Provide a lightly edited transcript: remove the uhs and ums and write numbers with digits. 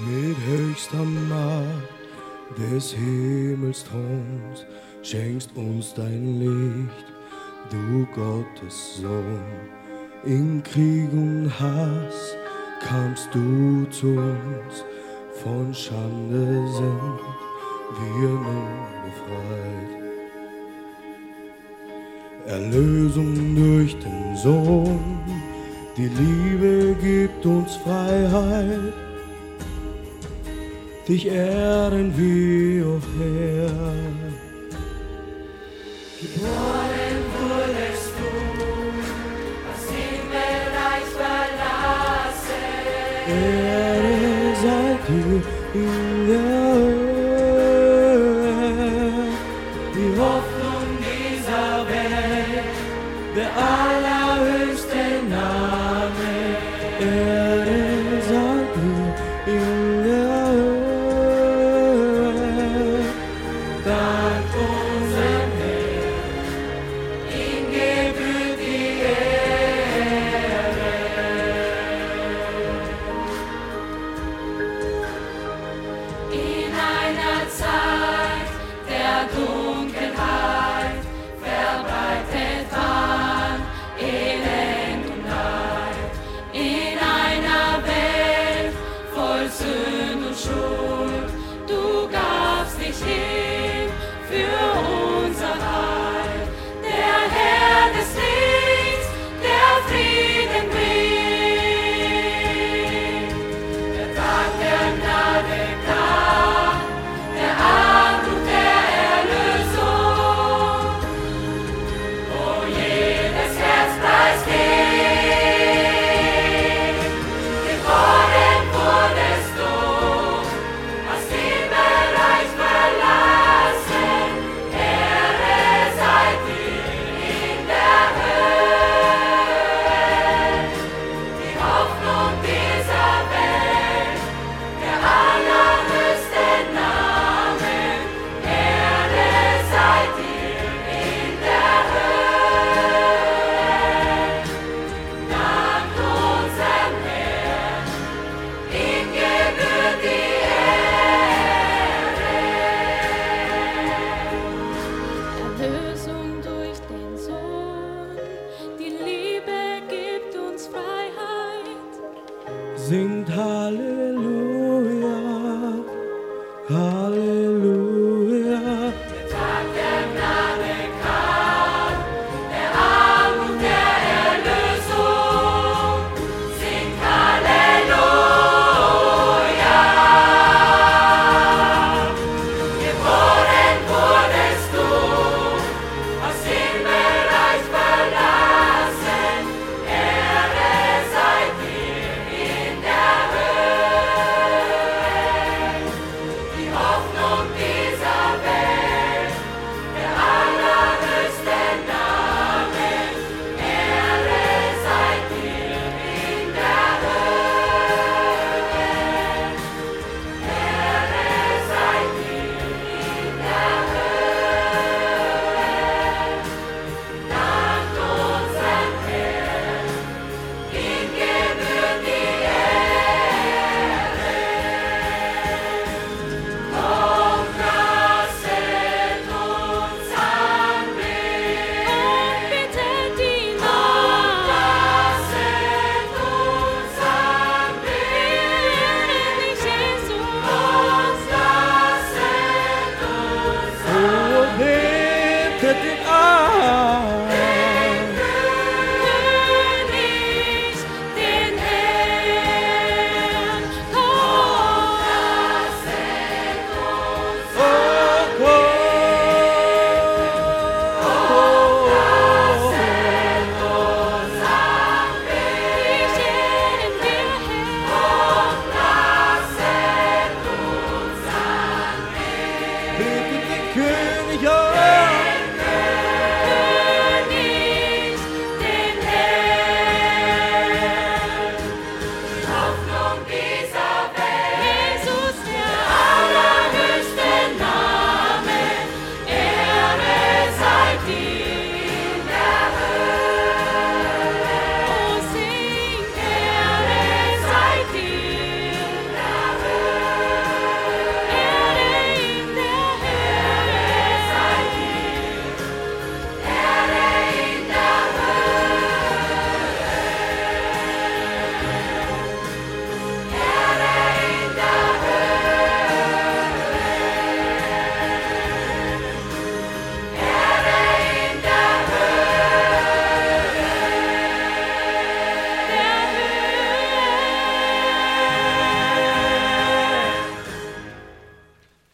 Mit höchster Macht des Himmelsthrons schenkst uns dein Licht, du Gottes Sohn. In Krieg und Hass kamst du zu uns, von Schande sind wir nun befreit. Erlösung durch den Sohn, die Liebe gibt uns Freiheit. Dich ehren wir, o Herr. Geboren wurdest du, das Himmelreich verlassen. Ehre sei dir in der Höhe, die Hoffnung dieser Welt, der allerhöchste Name. Ehre sei dir in der Höhe. Dank unserem Herrn, ihm gebührt die Ehre. In einer Zeit der Dunkelheit verbreitet Wahn, Elend und Leid. In einer Welt voll Sünd und Schuld, du gabst dich hin für unser Heil. Der Herr des Lichts, der Frieden bringt. Der Tag der Gnade kam, der Anruf der Erlösung. Oh, jedes Herz preist dich. Geboren wurdest du, hast Himmelreich verlassen. Ehre sei dir in der Höhe, die Hoffnung dieser Welt, der allerhöchste Name. Ehre sei dir in der Höhe, dank unserem Herrn, ihm gebührt die Ehre. Erlösung durch den Sohn, die Liebe gibt uns Freiheit. Singt Halleluja, Halleluja.